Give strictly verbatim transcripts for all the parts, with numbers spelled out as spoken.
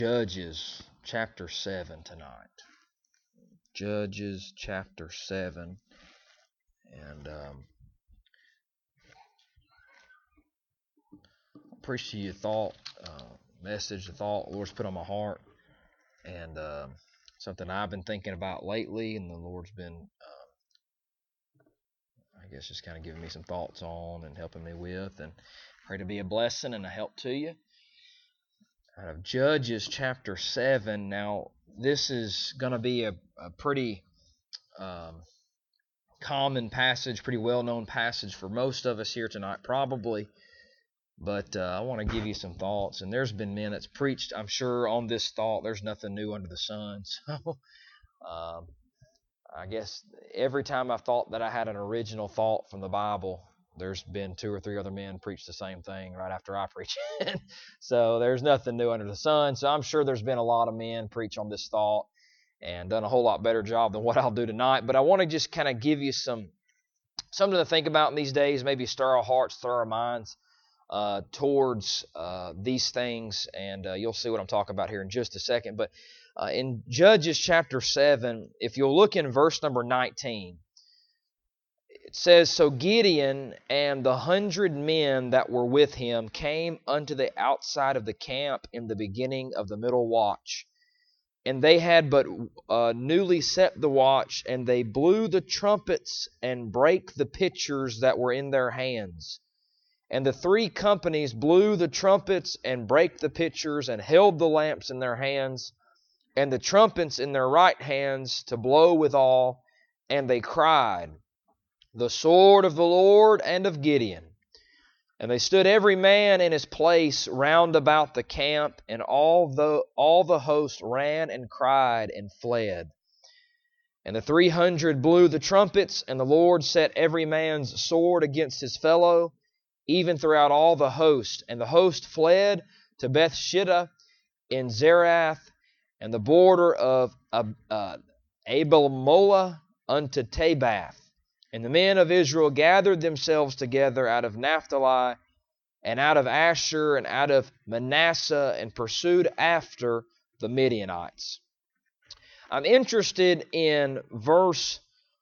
Judges chapter seven tonight. Judges chapter seven. And um, appreciate your thought, uh, message, the thought the Lord's put on my heart. And uh, something I've been thinking about lately, and the Lord's been, uh, I guess, just kind of giving me some thoughts on and helping me with. And pray to be a blessing and a help to you. Out of Judges chapter seven. Now, this is going to be a, a pretty um, common passage, pretty well-known passage for most of us here tonight, probably. But uh, I want to give you some thoughts. And there's been men that's preached, I'm sure, on this thought. There's nothing new under the sun. So, um, I guess every time I thought that I had an original thought from the Bible, there's been two or three other men preach the same thing right after I preach it. So there's nothing new under the sun. So I'm sure there's been a lot of men preach on this thought and done a whole lot better job than what I'll do tonight. But I want to just kind of give you some something to think about in these days, maybe stir our hearts, stir our minds uh, towards uh, these things. And uh, you'll see what I'm talking about here in just a second. But uh, in Judges chapter seven, if you'll look in verse number nineteen, it says, "So Gideon and the hundred men that were with him came unto the outside of the camp in the beginning of the middle watch. And they had but uh, newly set the watch, and they blew the trumpets and brake the pitchers that were in their hands. And the three companies blew the trumpets and brake the pitchers and held the lamps in their hands, and the trumpets in their right hands to blow withal. And they cried, The sword of the Lord and of Gideon. And they stood every man in his place round about the camp, and all the all the host ran and cried and fled. And the three hundred blew the trumpets, and the Lord set every man's sword against his fellow, even throughout all the host. And the host fled to Bethshittah in Zerath, and the border of uh, uh, Abel-Molah unto Tabath. And the men of Israel gathered themselves together out of Naphtali, and out of Asher, and out of Manasseh, and pursued after the Midianites." I'm interested in verse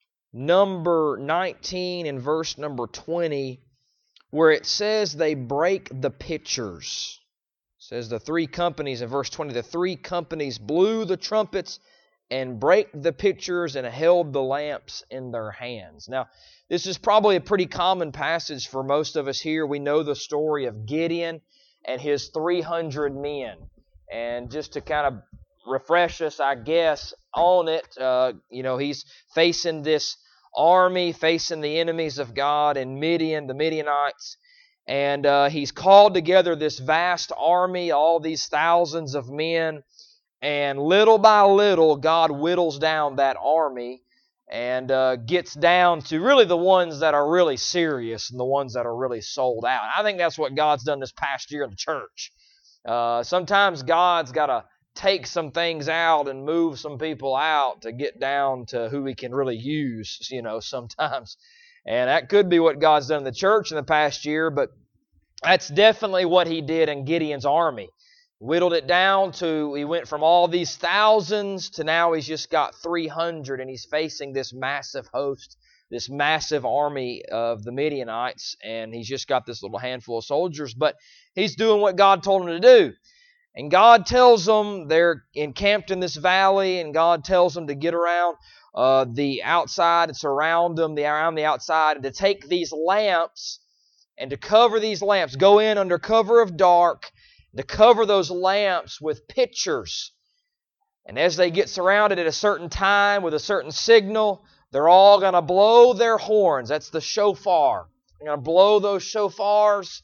number nineteen and verse number twenty, where it says they break the pitchers. It says the three companies, in verse twenty, the three companies blew the trumpets and brake the pitchers and held the lamps in their hands. Now, this is probably a pretty common passage for most of us here. We know the story of Gideon and his three hundred men. And just to kind of refresh us, I guess, on it, uh, you know, he's facing this army, facing the enemies of God in Midian, the Midianites. And uh, he's called together this vast army, all these thousands of men. And little by little, God whittles down that army and uh, gets down to really the ones that are really serious and the ones that are really sold out. I think that's what God's done this past year in the church. Uh, sometimes God's got to take some things out and move some people out to get down to who He can really use, you know, sometimes. And that could be what God's done in the church in the past year, but that's definitely what He did in Gideon's army. Whittled it down to, he went from all these thousands to now he's just got three hundred, and he's facing this massive host, this massive army of the Midianites, and he's just got this little handful of soldiers, but he's doing what God told him to do. And God tells them they're encamped in this valley, and God tells them to get around uh, the outside and surround them the, around the outside, and to take these lamps and to cover these lamps, go in under cover of dark, to cover those lamps with pitchers. And as they get surrounded at a certain time with a certain signal, they're all going to blow their horns. That's the shofar. They're going to blow those shofars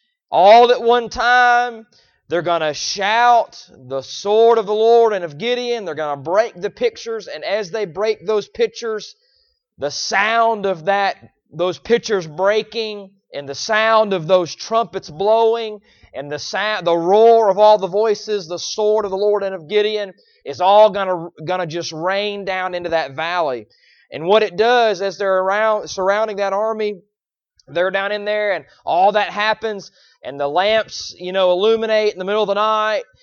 all at one time. They're going to shout the sword of the Lord and of Gideon. They're going to break the pitchers. And as they break those pitchers, the sound of that, those pitchers breaking, and the sound of those trumpets blowing, and the sound, the roar of all the voices, the sword of the Lord and of Gideon, is all gonna gonna just rain down into that valley. And what it does, as they're around surrounding that army, they're down in there, and all that happens, and the lamps, you know, illuminate in the middle of the night.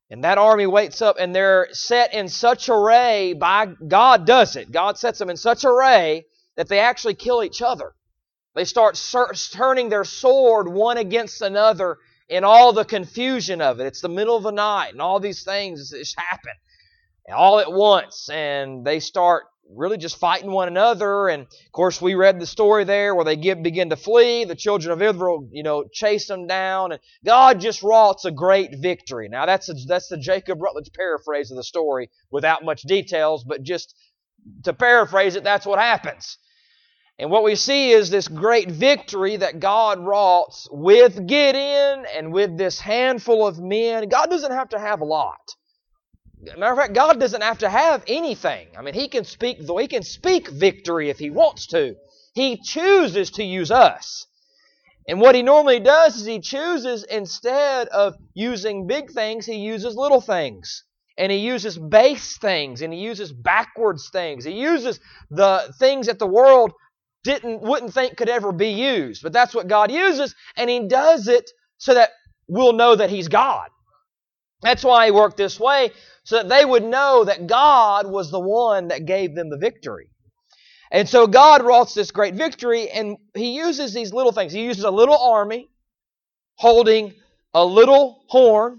And that army waits up, and they're set in such array by God does it. God sets them in such array that they actually kill each other. They start turning their sword one against another in all the confusion of it. It's the middle of the night, and all these things just happen all at once, and they start really just fighting one another. And of course, we read the story there where they get, begin to flee. The children of Israel, you know, chase them down, and God just wrought a great victory. Now, that's a, that's the Jacob Rutledge paraphrase of the story without much details, but just to paraphrase it, that's what happens. And what we see is this great victory that God wrought with Gideon and with this handful of men. God doesn't have to have a lot. Matter of fact, God doesn't have to have anything. I mean, He can speak, He can speak victory if He wants to. He chooses to use us. And what He normally does is He chooses, instead of using big things, He uses little things. And He uses base things, and He uses backwards things. He uses the things that the world didn't wouldn't think could ever be used. But that's what God uses, and He does it so that we'll know that He's God. That's why He worked this way, so that they would know that God was the one that gave them the victory. And so God wrought this great victory, and He uses these little things. He uses a little army holding a little horn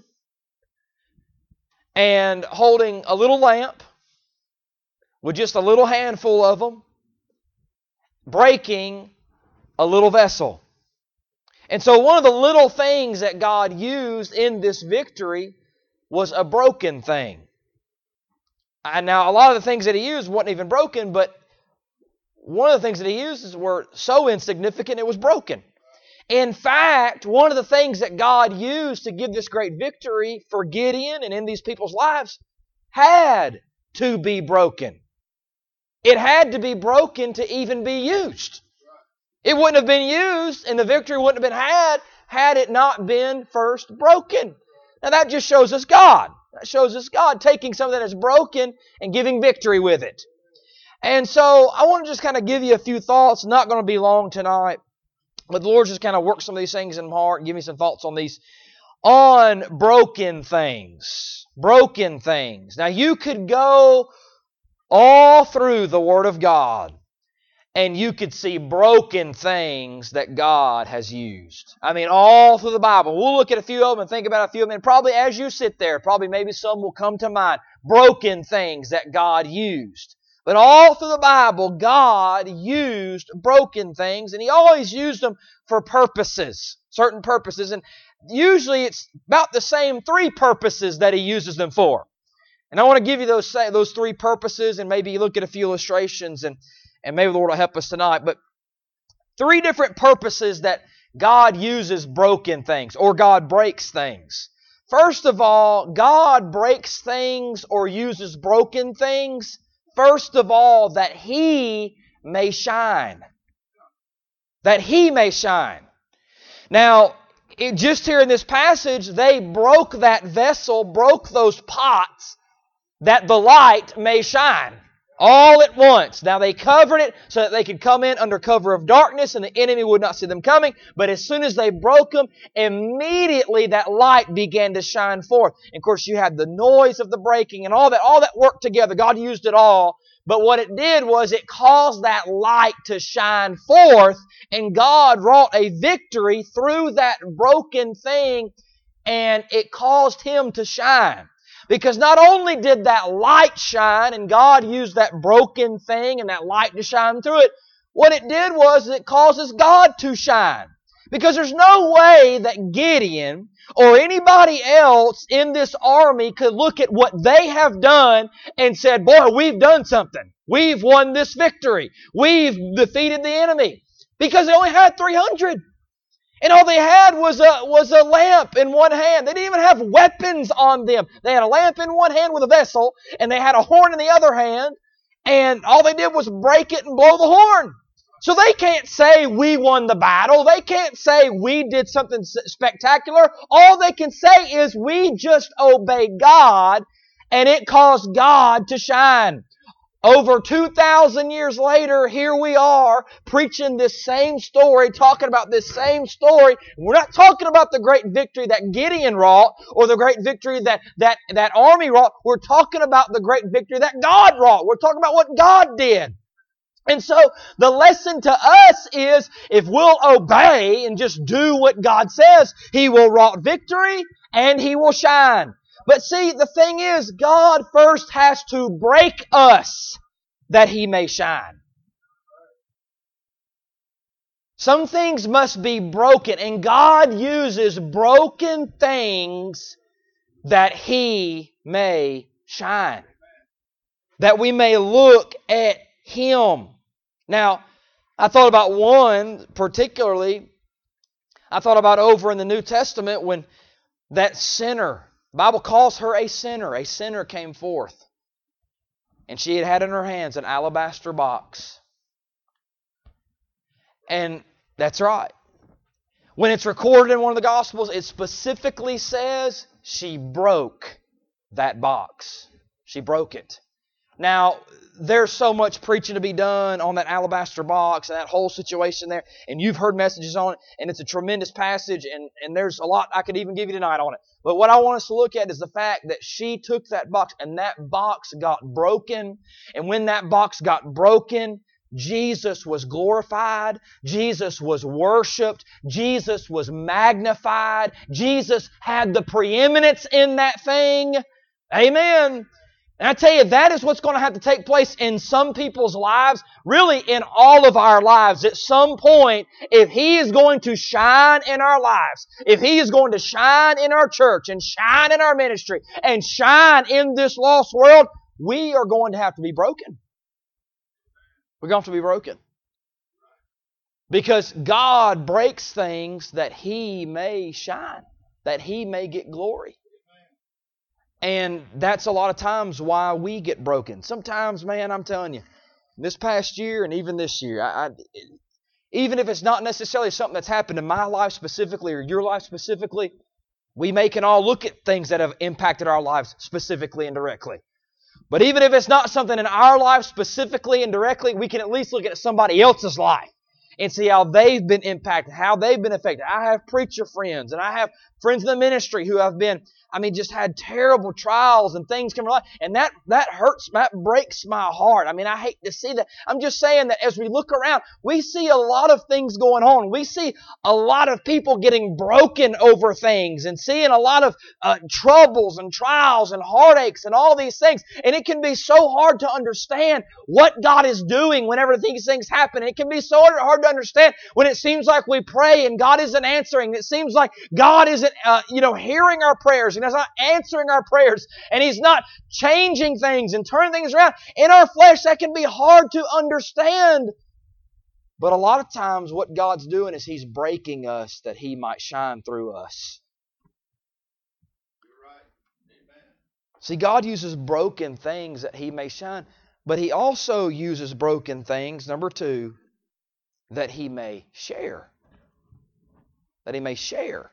and holding a little lamp with just a little handful of them, breaking a little vessel. And so one of the little things that God used in this victory was a broken thing. And now, a lot of the things that He used weren't even broken, but one of the things that He used were so insignificant it was broken. In fact, one of the things that God used to give this great victory for Gideon and in these people's lives had to be broken. It had to be broken to even be used. It wouldn't have been used, and the victory wouldn't have been had had it not been first broken. Now that just shows us God. That shows us God taking something that is broken and giving victory with it. And so I want to just kind of give you a few thoughts. Not going to be long tonight, but the Lord just kind of worked some of these things in my heart and give me some thoughts on these. On broken things. Broken things. Now you could go all through the Word of God, and you could see broken things that God has used. I mean, all through the Bible. We'll look at a few of them and think about a few of them. And probably as you sit there, probably maybe some will come to mind. Broken things that God used. But all through the Bible, God used broken things. And He always used them for purposes. Certain purposes. And usually it's about the same three purposes that He uses them for. And I want to give you those, those three purposes, and maybe look at a few illustrations, and And maybe the Lord will help us tonight. But three different purposes that God uses broken things, or God breaks things. First of all, God breaks things or uses broken things, first of all, that He may shine. That He may shine. Now, it, just here in this passage, they broke that vessel, broke those pots, that the light may shine. All at once. Now they covered it so that they could come in under cover of darkness and the enemy would not see them coming. But as soon as they broke them, immediately that light began to shine forth. And of course you had the noise of the breaking and all that. All that worked together. God used it all. But what it did was it caused that light to shine forth. And God wrought a victory through that broken thing. And it caused Him to shine. Because not only did that light shine, and God used that broken thing and that light to shine through it, what it did was it causes God to shine. Because there's no way that Gideon or anybody else in this army could look at what they have done and said, boy, we've done something. We've won this victory. We've defeated the enemy. Because they only had three hundred. And all they had was a, was a lamp in one hand. They didn't even have weapons on them. They had a lamp in one hand with a vessel, and they had a horn in the other hand, and all they did was break it and blow the horn. So they can't say we won the battle. They can't say we did something spectacular. All they can say is we just obeyed God, and it caused God to shine. Over two thousand years later, here we are preaching this same story, talking about this same story. We're not talking about the great victory that Gideon wrought or the great victory that, that, that army wrought. We're talking about the great victory that God wrought. We're talking about what God did. And so the lesson to us is if we'll obey and just do what God says, He will wrought victory and He will shine. But see, the thing is, God first has to break us that He may shine. Some things must be broken, and God uses broken things that He may shine. That we may look at Him. Now, I thought about one particularly. I thought about over in the New Testament when that sinner, the Bible calls her a sinner. A sinner came forth. And she had had in her hands an alabaster box. And that's right. When it's recorded in one of the Gospels, it specifically says she broke that box. She broke it. Now, there's so much preaching to be done on that alabaster box and that whole situation there. And you've heard messages on it. And it's a tremendous passage. And, and there's a lot I could even give you tonight on it. But what I want us to look at is the fact that she took that box and that box got broken. And when that box got broken, Jesus was glorified. Jesus was worshiped. Jesus was magnified. Jesus had the preeminence in that thing. Amen. And I tell you, that is what's going to have to take place in some people's lives, really in all of our lives. At some point, if He is going to shine in our lives, if He is going to shine in our church and shine in our ministry and shine in this lost world, we are going to have to be broken. We're going to have to be broken. Because God breaks things that He may shine, that He may get glory. And that's a lot of times why we get broken. Sometimes, man, I'm telling you, this past year and even this year, I, I, even if it's not necessarily something that's happened in my life specifically or your life specifically, we may can all look at things that have impacted our lives specifically and directly. But even if it's not something in our life specifically and directly, we can at least look at somebody else's life and see how they've been impacted, how they've been affected. I have preacher friends and I have friends in the ministry who have been, I mean, just had terrible trials and things come along. And that, that hurts, that breaks my heart. I mean, I hate to see that. I'm just saying that as we look around, we see a lot of things going on. We see a lot of people getting broken over things and seeing a lot of uh, troubles and trials and heartaches and all these things. And it can be so hard to understand what God is doing whenever these things happen. It can be so hard to understand when it seems like we pray and God isn't answering. It seems like God isn't, uh, you know, hearing our prayers and He's not answering our prayers and He's not changing things and turning things around. In our flesh, that can be hard to understand. But a lot of times what God's doing is He's breaking us that He might shine through us. You're right. Amen. See, God uses broken things that He may shine, but He also uses broken things, number two, that He may share. That He may share.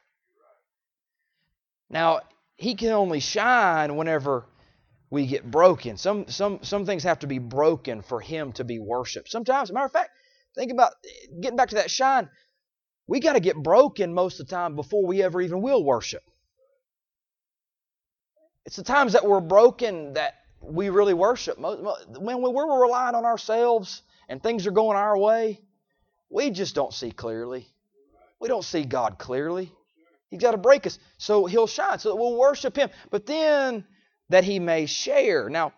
Now, He can only shine whenever we get broken. Some some some things have to be broken for Him to be worshipped. Sometimes, as a matter of fact, think about getting back to that shine. We got to get broken most of the time before we ever even will worship. It's the times that we're broken that we really worship. When we're relying on ourselves and things are going our way, we just don't see clearly. We don't see God clearly. He's got to break us so He'll shine, so that we'll worship Him. But then that He may share. Now,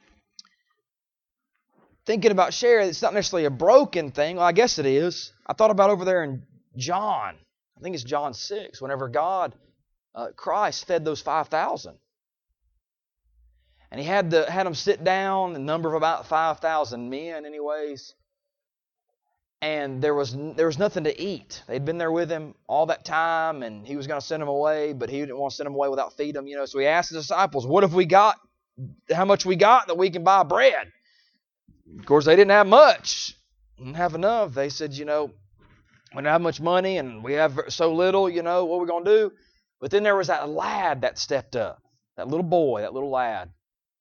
thinking about share, it's not necessarily a broken thing. Well, I guess it is. I thought about over there in John. I think it's John six. Whenever God, uh, Christ, fed those five thousand. And He had, the, had them sit down, a number of about five thousand men anyways. And there was there was nothing to eat. They'd been there with Him all that time, and He was going to send them away, but He didn't want to send them away without feeding them. You know, so He asked the disciples, "What have we got? How much we got that we can buy bread?" Of course, they didn't have much. Didn't have enough. They said, "You know, we don't have much money, and we have so little. You know, what are we going to do?" But then there was that lad that stepped up, that little boy, that little lad,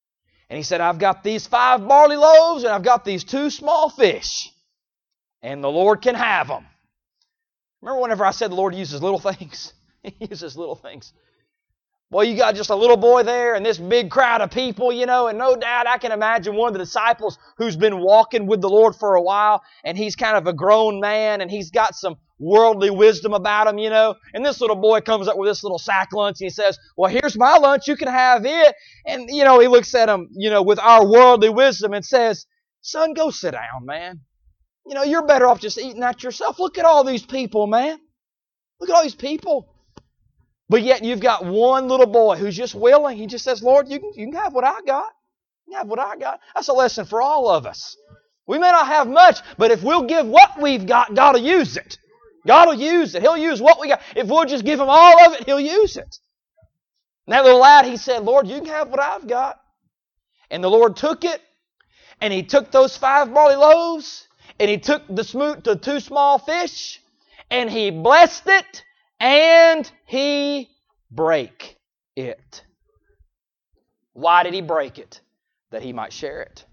And he said, I've got these five barley loaves and I've got these two small fish. And the Lord can have them. Remember whenever I said the Lord uses little things? He uses little things. Boy, you got just a little boy there and this big crowd of people, you know, and no doubt I can imagine one of the disciples who's been walking with the Lord for a while, and he's kind of a grown man, and he's got some worldly wisdom about him, you know, and this little boy comes up with this little sack lunch, and he says, well, here's my lunch, you can have it, and, you know, he looks at him, you know, with our worldly wisdom and says, son, go sit down, man. You know, you're better off just eating that yourself. Look at all these people, man. Look at all these people. But yet you've got one little boy who's just willing. He just says, Lord, you can, you can have what I got. You can have what I got. That's a lesson for all of us. We may not have much, but if we'll give what we've got, God will use it. God will use it. He'll use what we got. If we'll just give Him all of it, He'll use it. And that little lad, he said, Lord, you can have what I've got. And the Lord took it, and He took those five barley loaves, and He took the, smoot, the two small fish, and He blessed it, and He brake it. Why did He break it? That He might share it.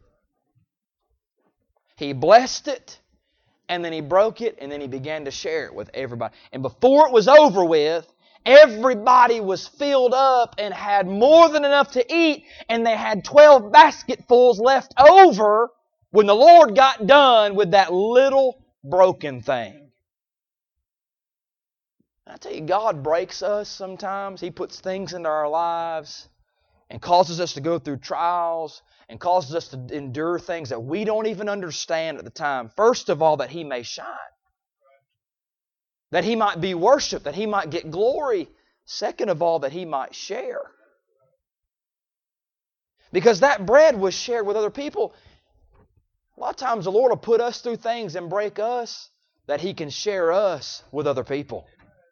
He blessed it, and then He broke it, and then He began to share it with everybody. And before it was over with, everybody was filled up and had more than enough to eat, and they had twelve basketfuls left over when the Lord got done with that little broken thing. I tell you, God breaks us sometimes. He puts things into our lives and causes us to go through trials and causes us to endure things that we don't even understand at the time. First of all, that He may shine. That He might be worshipped, that He might get glory. Second of all, that He might share. Because that bread was shared with other people. A lot of times the Lord will put us through things and break us that He can share us with other people.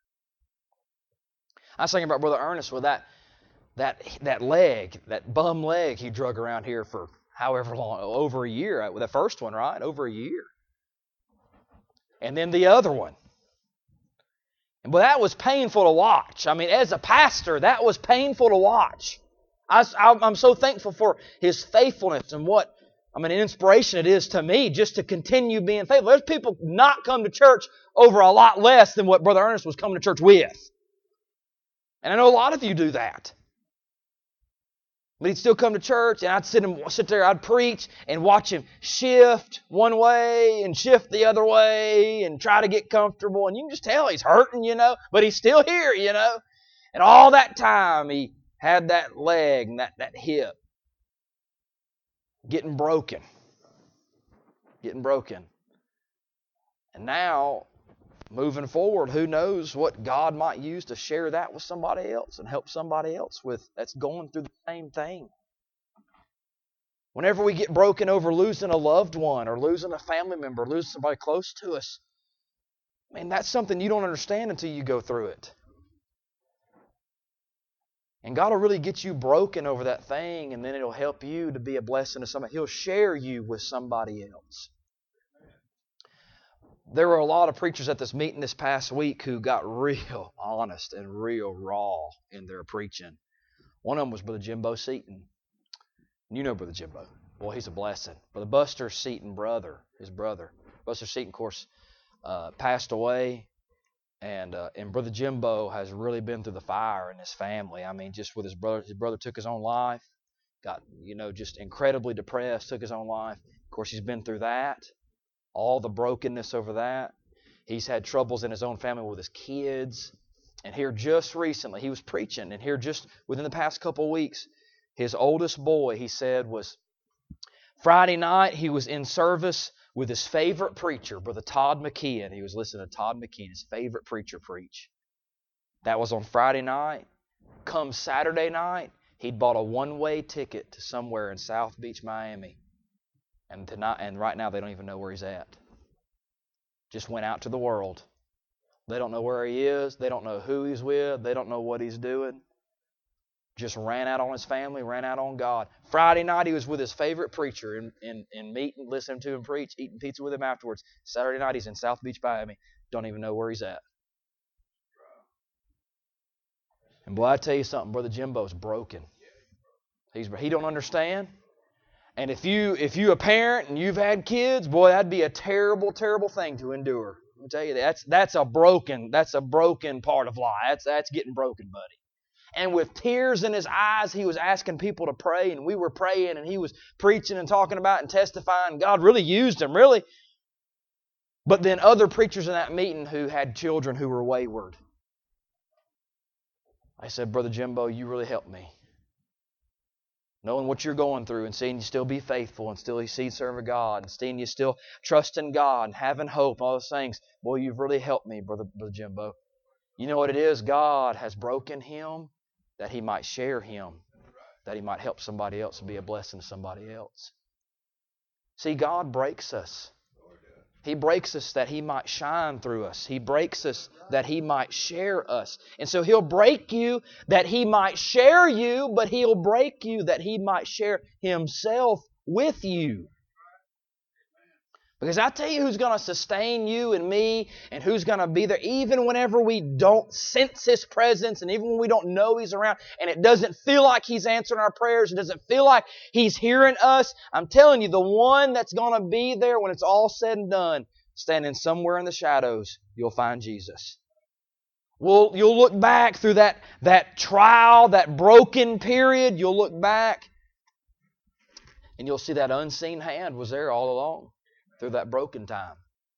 I was thinking about Brother Ernest with that, that, that leg, that bum leg he drug around here for however long, over a year. With the first one, right? Over a year. And then the other one. But that was painful to watch. I mean, as a pastor, that was painful to watch. I, I'm so thankful for his faithfulness and what, I mean, an inspiration it is to me just to continue being faithful. There's people not come to church over a lot less than what Brother Ernest was coming to church with. And I know a lot of you do that. But he'd still come to church, and I'd sit, and, sit there, I'd preach, and watch him shift one way and shift the other way and try to get comfortable. And you can just tell he's hurting, you know, but he's still here, you know. And all that time, he had that leg and that, that hip getting broken. Getting broken. And now, moving forward, who knows what God might use to share that with somebody else and help somebody else with that's going through the same thing. Whenever we get broken over losing a loved one or losing a family member, losing somebody close to us, man, that's something you don't understand until you go through it. And God will really get you broken over that thing, and then it'll help you to be a blessing to somebody. He'll share you with somebody else. There were a lot of preachers at this meeting this past week who got real honest and real raw in their preaching. One of them was Brother Jimbo Seaton. You know Brother Jimbo. Well, he's a blessing. Brother Buster Seaton, brother, his brother. Buster Seaton, of course, uh, passed away. And uh, and Brother Jimbo has really been through the fire in his family. I mean, just with his brother. His brother took his own life. Got, you know, just incredibly depressed, took his own life. Of course, he's been through that. All the brokenness over that. He's had troubles in his own family with his kids. And here just recently, he was preaching. And here just within the past couple of weeks, his oldest boy, he said, was Friday night, he was in service with his favorite preacher, Brother Todd McKeon. He was listening to Todd McKeon, his favorite preacher, preach. That was on Friday night. Come Saturday night, he'd bought a one-way ticket to somewhere in South Beach, Miami. And tonight, and right now they don't even know where he's at. Just went out to the world. They don't know where he is. They don't know who he's with. They don't know what he's doing. Just ran out on his family, ran out on God. Friday night he was with his favorite preacher in, in, in meeting, listening to him preach, eating pizza with him afterwards. Saturday night he's in South Beach, Miami. Don't even know where he's at. And boy, I tell you something, Brother Jimbo's broken. He's, he don't understand. And if you if you a parent and you've had kids, boy, that'd be a terrible, terrible thing to endure. Let me tell you, that's that's a broken that's a broken part of life. That's that's getting broken, buddy. And with tears in his eyes, he was asking people to pray, and we were praying, and he was preaching and talking about and testifying. God really used him, really. But then other preachers in that meeting who had children who were wayward, I said, Brother Jimbo, you really helped me. Knowing what you're going through and seeing you still be faithful and still see serving God and seeing you still trusting God and having hope and all those things. Boy, you've really helped me, Brother, Brother Jimbo. You know what it is? God has broken him that he might share him, that he might help somebody else and be a blessing to somebody else. See, God breaks us. He breaks us that He might shine through us. He breaks us that He might share us. And so He'll break you that He might share you, but He'll break you that He might share Himself with you. Because I tell you who's going to sustain you and me and who's going to be there even whenever we don't sense His presence and even when we don't know He's around and it doesn't feel like He's answering our prayers, it doesn't feel like He's hearing us. I'm telling you, the one that's going to be there when it's all said and done, standing somewhere in the shadows, you'll find Jesus. Well, you'll look back through that, that trial, that broken period, you'll look back and you'll see that unseen hand was there all along. Through that broken time.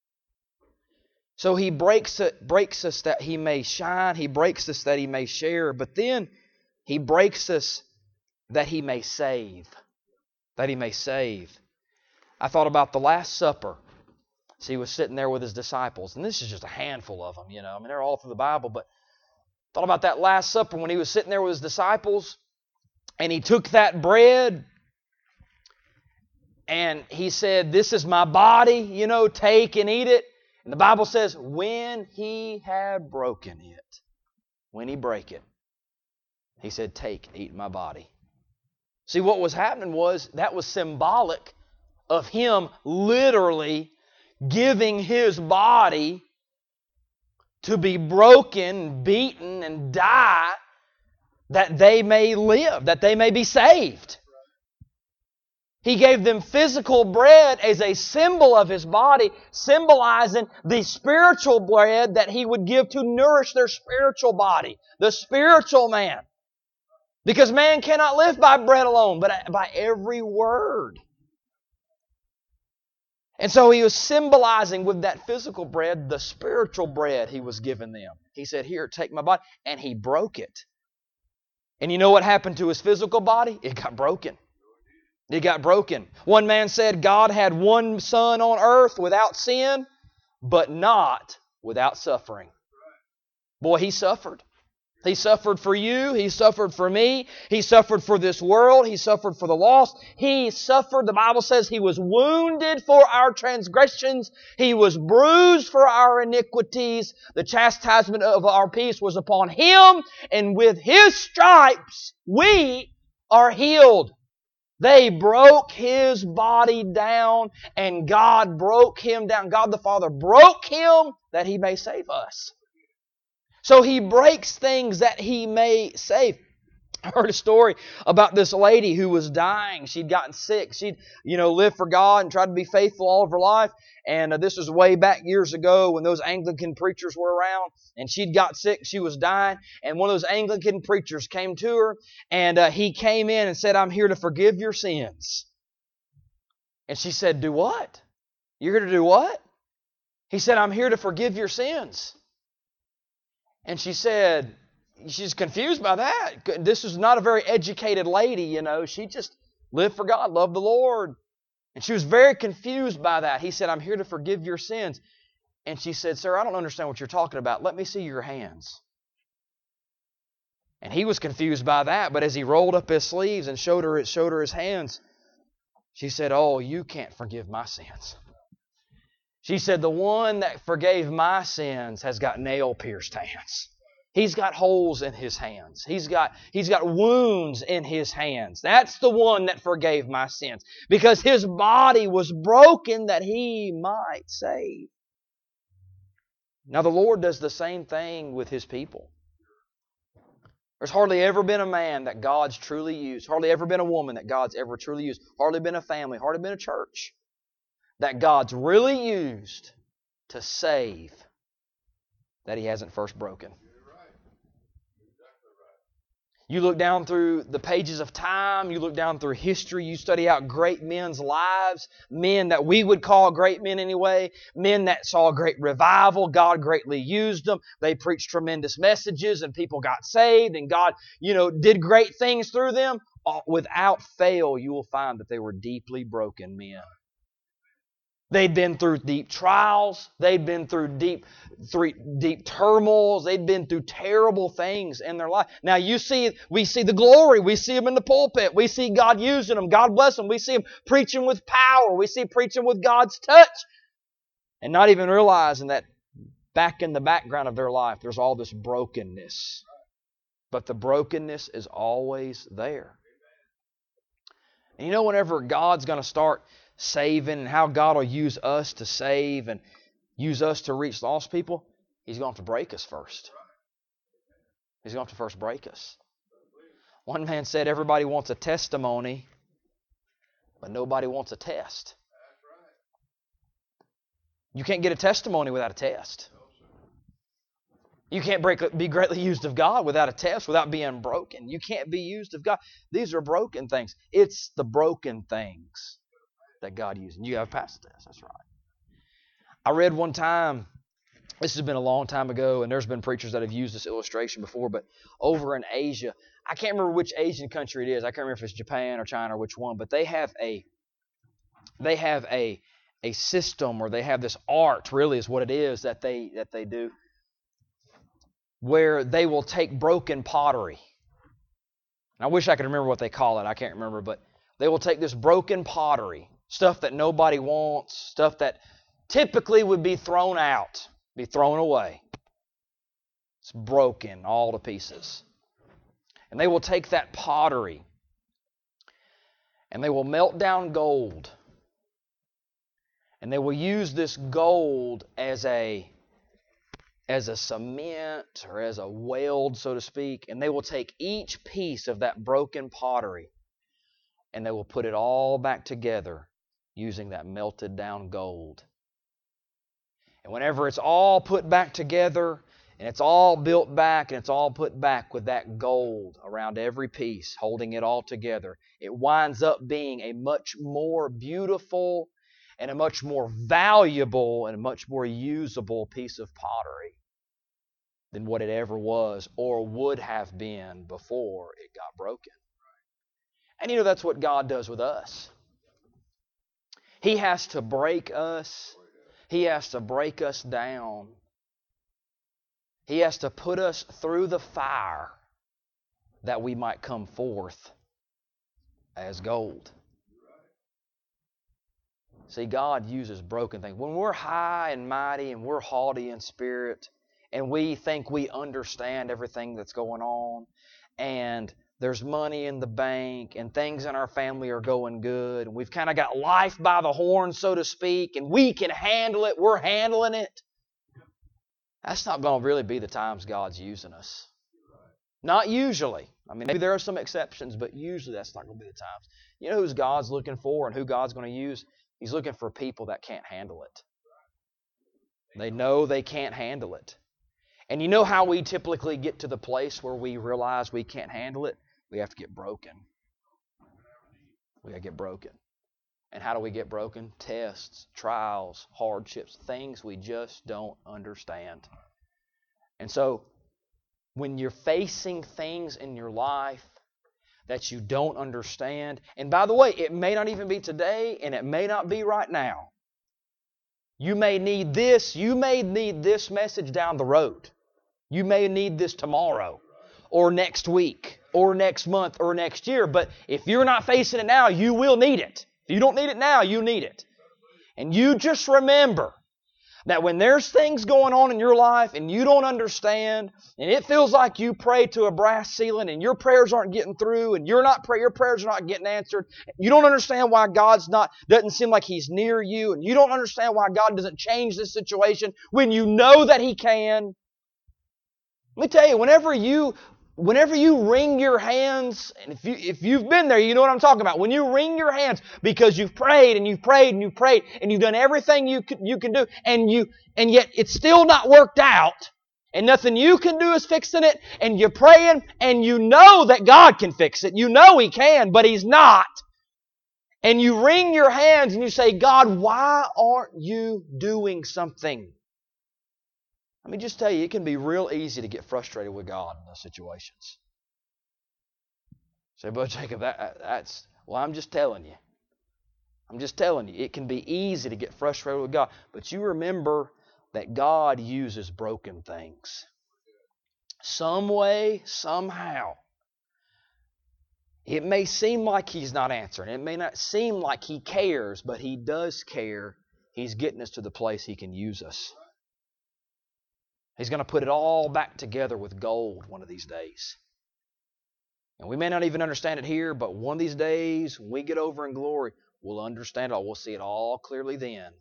So He breaks it, breaks us that He may shine. He breaks us that He may share. But then He breaks us that He may save. That He may save. I thought about the Last Supper. So He was sitting there with His disciples. And this is just a handful of them, you know. I mean, they're all through the Bible. But thought about that Last Supper when He was sitting there with His disciples. And He took that bread. And He said, this is my body, you know, take and eat it. And the Bible says, when He had broken it, when He brake it, He said, take, eat my body. See, what was happening was, that was symbolic of Him literally giving His body to be broken, beaten, and die, that they may live, that they may be saved. He gave them physical bread as a symbol of His body, symbolizing the spiritual bread that He would give to nourish their spiritual body, the spiritual man. Because man cannot live by bread alone, but by every word. And so He was symbolizing with that physical bread, the spiritual bread He was giving them. He said, here, take my body. And He broke it. And you know what happened to His physical body? It got broken. It got broken. One man said God had one Son on earth without sin, but not without suffering. Boy, He suffered. He suffered for you. He suffered for me. He suffered for this world. He suffered for the lost. He suffered. The Bible says He was wounded for our transgressions. He was bruised for our iniquities. The chastisement of our peace was upon Him, and with His stripes we are healed. They broke His body down, and God broke Him down. God the Father broke Him that He may save us. So He breaks things that He may save. I heard a story about this lady who was dying. She'd gotten sick. She'd, you know, lived for God and tried to be faithful all of her life. And uh, this was way back years ago when those Anglican preachers were around. And she'd got sick. She was dying. And one of those Anglican preachers came to her. And uh, he came in and said, I'm here to forgive your sins. And she said, do what? You're here to do what? He said, I'm here to forgive your sins. And she said, she's confused by that. This is not a very educated lady, you know. She just lived for God, loved the Lord. And she was very confused by that. He said, I'm here to forgive your sins. And she said, sir, I don't understand what you're talking about. Let me see your hands. And he was confused by that. But as he rolled up his sleeves and showed her, showed her his hands, she said, oh, you can't forgive my sins. She said, the one that forgave my sins has got nail-pierced hands. He's got holes in his hands. He's got, he's got wounds in his hands. That's the one that forgave my sins. Because His body was broken that He might save. Now the Lord does the same thing with His people. There's hardly ever been a man that God's truly used. Hardly ever been a woman that God's ever truly used. Hardly been a family. Hardly been a church that God's really used to save that He hasn't first broken. You look down through the pages of time, you look down through history, you study out great men's lives, men that we would call great men anyway, men that saw a great revival, God greatly used them, they preached tremendous messages and people got saved and God, you know, did great things through them. Without fail, you will find that they were deeply broken men. They'd been through deep trials. They'd been through deep, through deep turmoils. They'd been through terrible things in their life. Now you see, we see the glory. We see them in the pulpit. We see God using them. God bless them. We see them preaching with power. We see preaching with God's touch. And not even realizing that back in the background of their life, there's all this brokenness. But the brokenness is always there. And you know, whenever God's going to start saving and how God will use us to save and use us to reach lost people, He's going to have to break us first. He's going to have to first break us. One man said everybody wants a testimony, but nobody wants a test. You can't get a testimony without a test. You can't break, be greatly used of God without a test, without being broken. You can't be used of God. These are broken things. It's the broken things that God uses. And you have passed this. That's right. I read one time, this has been a long time ago, and there's been preachers that have used this illustration before, but over in Asia, I can't remember which Asian country it is. I can't remember if it's Japan or China or which one, but they have a they have a a system, or they have this art, really is what it is, that they that they do, where they will take broken pottery. And I wish I could remember what they call it. I can't remember, but they will take this broken pottery, stuff that nobody wants, stuff that typically would be thrown out, be thrown away. It's broken all to pieces. And they will take that pottery and they will melt down gold. And they will use this gold as a as a cement or as a weld, so to speak. And they will take each piece of that broken pottery and they will put it all back together using that melted down gold. And whenever it's all put back together and it's all built back and it's all put back with that gold around every piece, holding it all together, it winds up being a much more beautiful and a much more valuable and a much more usable piece of pottery than what it ever was or would have been before it got broken. And you know, that's what God does with us. He has to break us. He has to break us down. He has to put us through the fire that we might come forth as gold. See, God uses broken things. When we're high and mighty and we're haughty in spirit and we think we understand everything that's going on and there's money in the bank and things in our family are going good and we've kind of got life by the horn, so to speak, and we can handle it, we're handling it, that's not going to really be the times God's using us. Not usually. I mean, maybe there are some exceptions, but usually that's not going to be the times. You know who God's looking for and who God's going to use? He's looking for people that can't handle it. They know they can't handle it. And you know how we typically get to the place where we realize we can't handle it? We have to get broken. We have to get broken. And how do we get broken? Tests, trials, hardships, things we just don't understand. And so, when you're facing things in your life that you don't understand, and by the way, it may not even be today, and it may not be right now. You may need this, you may need this message down the road. You may need this tomorrow, or next week, or next month, or next year. But if you're not facing it now, you will need it. If you don't need it now, you need it. And you just remember that when there's things going on in your life and you don't understand, and it feels like you pray to a brass ceiling and your prayers aren't getting through and you're not pray, your prayers are not getting answered, you don't understand why God's not, doesn't seem like He's near you, and you don't understand why God doesn't change this situation when you know that He can. Let me tell you, whenever you whenever you wring your hands, and if you if you've been there, you know what I'm talking about. When you wring your hands because you've prayed and you've prayed and you've prayed and you've done everything you can, you can do, and you and yet it's still not worked out, and nothing you can do is fixing it, and you're praying and you know that God can fix it. You know He can, but He's not. And you wring your hands and you say, God, why aren't you doing something? Let me just tell you, it can be real easy to get frustrated with God in those situations. Say, Brother Jacob, that, that's, well, I'm just telling you. I'm just telling you, it can be easy to get frustrated with God. But you remember that God uses broken things. Some way, somehow. It may seem like He's not answering. It may not seem like He cares, but He does care. He's getting us to the place He can use us. He's going to put it all back together with gold one of these days. And we may not even understand it here, but one of these days, when we get over in glory, we'll understand it all. We'll see it all clearly then.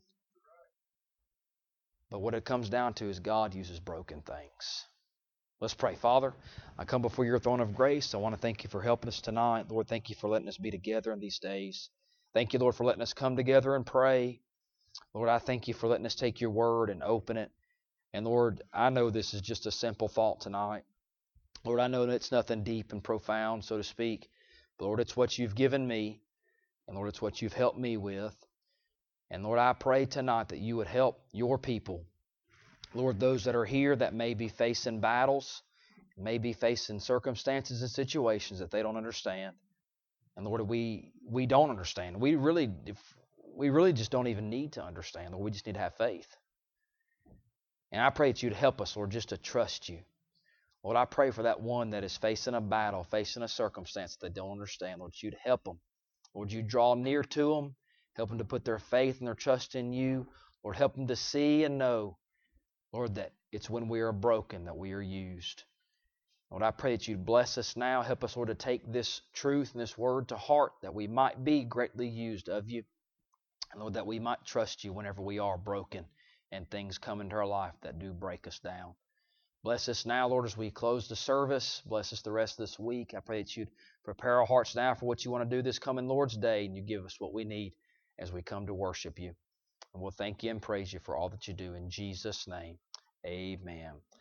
But what it comes down to is God uses broken things. Let's pray. Father, I come before your throne of grace. I want to thank you for helping us tonight. Lord, thank you for letting us be together in these days. Thank you, Lord, for letting us come together and pray. Lord, I thank you for letting us take your word and open it. And Lord, I know this is just a simple thought tonight. Lord, I know that it's nothing deep and profound, so to speak. But Lord, it's what you've given me. And Lord, it's what you've helped me with. And Lord, I pray tonight that you would help your people. Lord, those that are here that may be facing battles, may be facing circumstances and situations that they don't understand. And Lord, we we don't understand. We really, if, we really just don't even need to understand. Lord, we just need to have faith. And I pray that you'd help us, Lord, just to trust you. Lord, I pray for that one that is facing a battle, facing a circumstance that they don't understand. Lord, you'd help them. Lord, you draw near to them, help them to put their faith and their trust in you. Lord, help them to see and know, Lord, that it's when we are broken that we are used. Lord, I pray that you'd bless us now. Help us, Lord, to take this truth and this word to heart, that we might be greatly used of you. And Lord, that we might trust you whenever we are broken and things come into our life that do break us down. Bless us now, Lord, as we close the service. Bless us the rest of this week. I pray that you'd prepare our hearts now for what you want to do this coming Lord's Day, and you give us what we need as we come to worship you. And we'll thank you and praise you for all that you do. In Jesus' name, amen.